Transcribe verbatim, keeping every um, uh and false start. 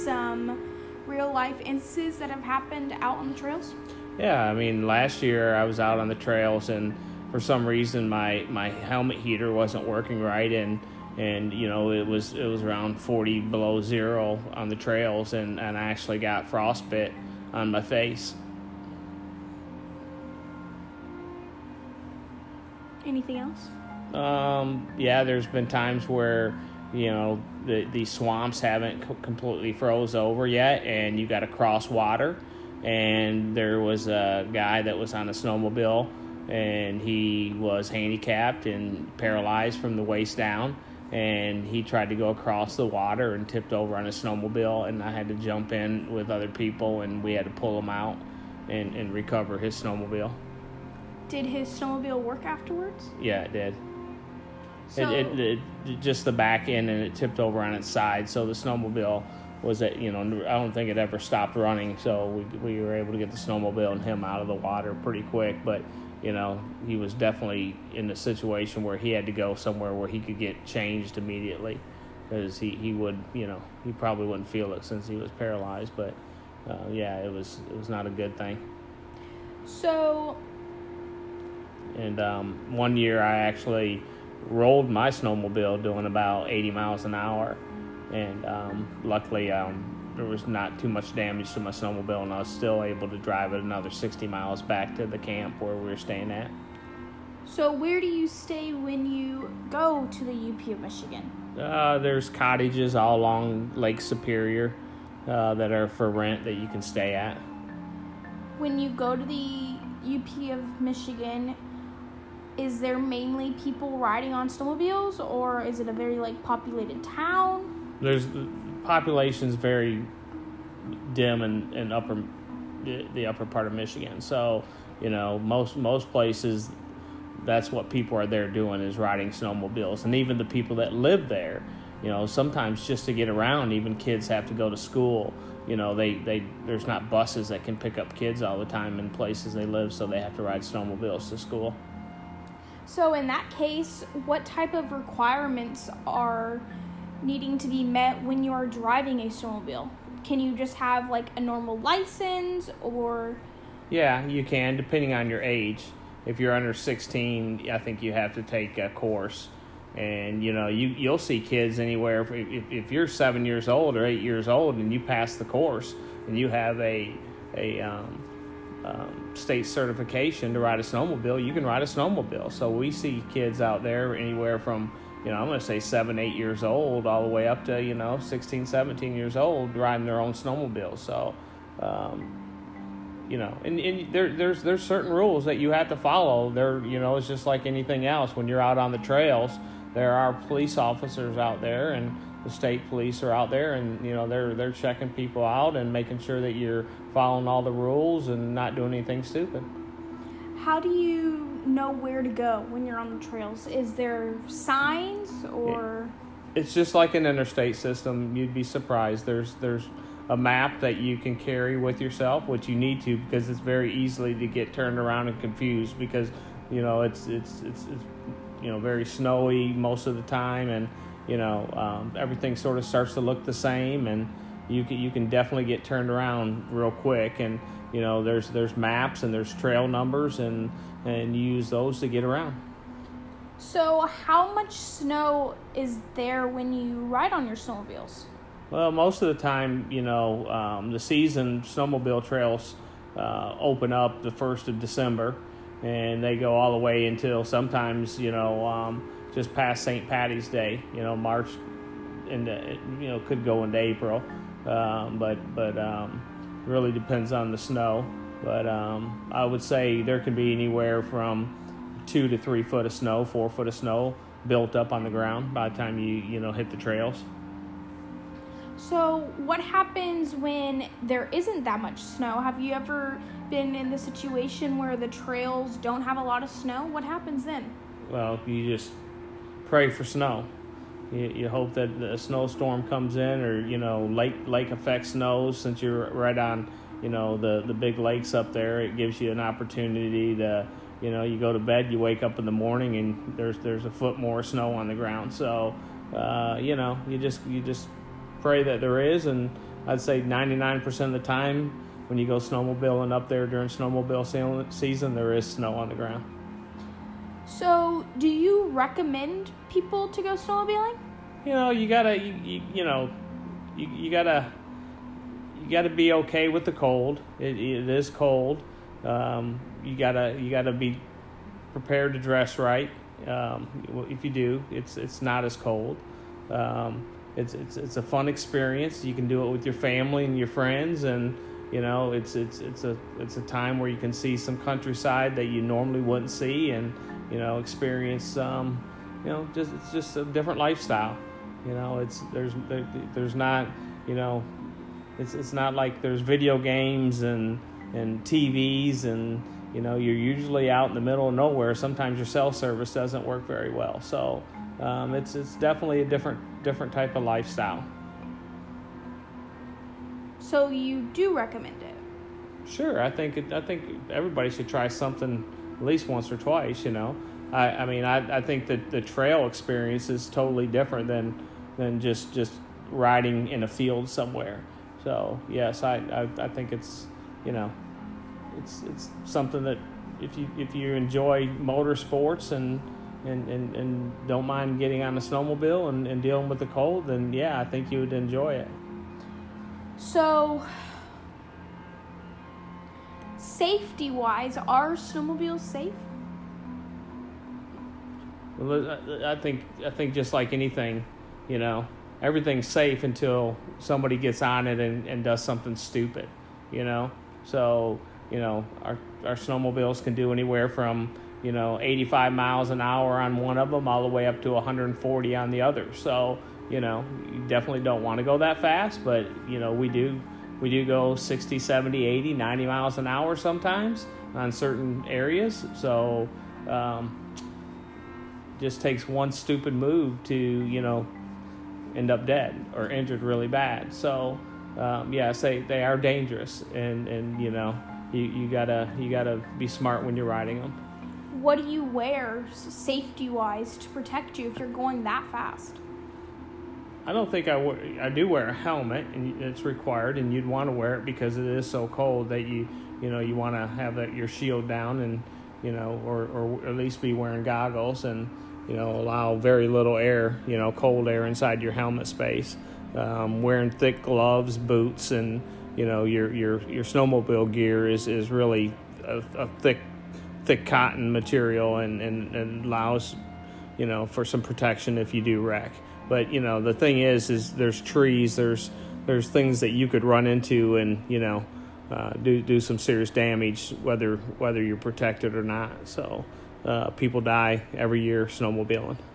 some real-life instances that have happened out on the trails? Yeah, I mean, last year I was out on the trails, and for some reason my, my helmet heater wasn't working right, and and you know it was it was around forty below zero on the trails, and, and I actually got frostbite on my face. Anything else? Um, yeah, there's been times where, you know, the, the swamps haven't co- completely froze over yet, and you got to cross water. And there was a guy that was on a snowmobile, and he was handicapped and paralyzed from the waist down. And he tried to go across the water and tipped over on a snowmobile, and I had to jump in with other people, and we had to pull him out and, and recover his snowmobile. Did his snowmobile work afterwards? Yeah, it did. So, It, it, it just the back end, and it tipped over on its side. So the snowmobile was at, you know, I don't think it ever stopped running. So we we were able to get the snowmobile and him out of the water pretty quick. But, you know, he was definitely in a situation where he had to go somewhere where he could get changed immediately, because he, he would, you know, he probably wouldn't feel it since he was paralyzed. But uh, yeah, it was it was not a good thing. So. And um, one year I actually rolled my snowmobile doing about eighty miles an hour, and um, luckily um, there was not too much damage to my snowmobile, and I was still able to drive it another sixty miles back to the camp where we were staying at. So where do you stay when you go to the U P of Michigan? Uh, there's cottages all along Lake Superior uh, that are for rent that you can stay at. When you go to the U P of Michigan, is there mainly people riding on snowmobiles, or is it a very like populated town? There's the population's very dim in, in upper the, the upper part of Michigan. So, you know, most most places, that's what people are there doing, is riding snowmobiles. And even the people that live there, you know, sometimes just to get around, even kids have to go to school. You know, they, they there's not buses that can pick up kids all the time in places they live, so they have to ride snowmobiles to school. So in that case, what type of requirements are needing to be met when you are driving a snowmobile? Can you just have like a normal license, or? Yeah, you can, depending on your age. If you're under sixteen, I think you have to take a course. And, you know, you, you'll see kids anywhere. If, if, if you're seven years old or eight years old and you pass the course and you have a, a um, um, state certification to ride a snowmobile, you can ride a snowmobile. So we see kids out there anywhere from, you know, I'm going to say seven, eight years old all the way up to, you know, sixteen, seventeen years old riding their own snowmobiles. So, um, you know, and, and there, there's there's certain rules that you have to follow. There, you know, it's just like anything else. When you're out on the trails, there are police officers out there, and the state police are out there, and, you know, they're they're checking people out and making sure that you're following all the rules and not doing anything stupid. How do you know where to go when you're on the trails? Is there signs, or? It's just like an interstate system. You'd be surprised. There's there's a map that you can carry with yourself, which you need to, because it's very easily to get turned around and confused, because, you know, it's it's it's, it's you know, very snowy most of the time, and, you know, um, everything sort of starts to look the same, and you can you can definitely get turned around real quick. And, you know, there's there's maps and there's trail numbers, and and you use those to get around. So how much snow is there when you ride on your snowmobiles? Well, most of the time, you know, um, the season snowmobile trails uh, open up the first of December, and they go all the way until sometimes, you know, um, just past Saint Patty's Day. You know, March, into, you know, could go into April, um, but but um, really depends on the snow. But um, I would say there could be anywhere from two to three foot of snow, four foot of snow built up on the ground by the time you you know hit the trails. So what happens when there isn't that much snow? Have you ever been in the situation where the trails don't have a lot of snow? What happens then? Well, you just pray for snow. You, you hope that the snowstorm comes in, or, you know, lake lake effect snows. Since you're right on, you know, the, the big lakes up there, it gives you an opportunity to, you know, you go to bed, you wake up in the morning, and there's there's a foot more snow on the ground. So, uh, you know, you just you just pray that there is, and I'd say ninety-nine percent of the time when you go snowmobiling up there during snowmobile season, there is snow on the ground. So, do you recommend people to go snowmobiling? You know, you gotta, you, you, you know, you, you gotta, you gotta be okay with the cold. It, it is cold. Um, you gotta, you gotta be prepared to dress right. Um, if you do, it's it's not as cold. Um, it's it's it's a fun experience. You can do it with your family and your friends, and you know, it's it's it's a it's a time where you can see some countryside that you normally wouldn't see, and you know, experience um, you know, just it's just a different lifestyle. You know, it's there's there, there's not you know, it's it's not like there's video games and and T Vs, and you know, you're usually out in the middle of nowhere. Sometimes your cell service doesn't work very well, so um, it's it's definitely a different different type of lifestyle. So you do recommend it? Sure, I think it, I think everybody should try something at least once or twice. You know, I, I mean, I, I think that the trail experience is totally different than than just, just riding in a field somewhere. So yes, I, I I think it's you know, it's it's something that if you if you enjoy motorsports and and, and, and don't mind getting on a snowmobile and, and dealing with the cold, then yeah, I think you would enjoy it. So, safety-wise, are snowmobiles safe? Well, I think I think just like anything, you know, everything's safe until somebody gets on it and, and does something stupid, you know. So, you know, our our snowmobiles can do anywhere from, you know, eighty-five miles an hour on one of them all the way up to one hundred forty on the other. So, you know, you definitely don't want to go that fast, but, you know, we do we do go sixty, seventy, eighty, ninety miles an hour sometimes on certain areas. So, um, just takes one stupid move to, you know, end up dead or injured really bad. So, um, yes, they, they are dangerous, and, and you know, you, you gotta you gotta be smart when you're riding them. What do you wear safety-wise to protect you if you're going that fast? I don't think I, w- I do wear a helmet, and it's required, and you'd want to wear it because it is so cold that you you know you want to have that, your shield down, and you know, or, or at least be wearing goggles, and you know, allow very little air, you know, cold air inside your helmet space. Um, wearing thick gloves, boots, and you know, your your your snowmobile gear is is really a, a thick thick cotton material, and, and, and allows, you know, for some protection if you do wreck. But, you know, the thing is, is there's trees, there's there's things that you could run into and, you know, uh, do do some serious damage, whether whether you're protected or not. So uh, people die every year snowmobiling.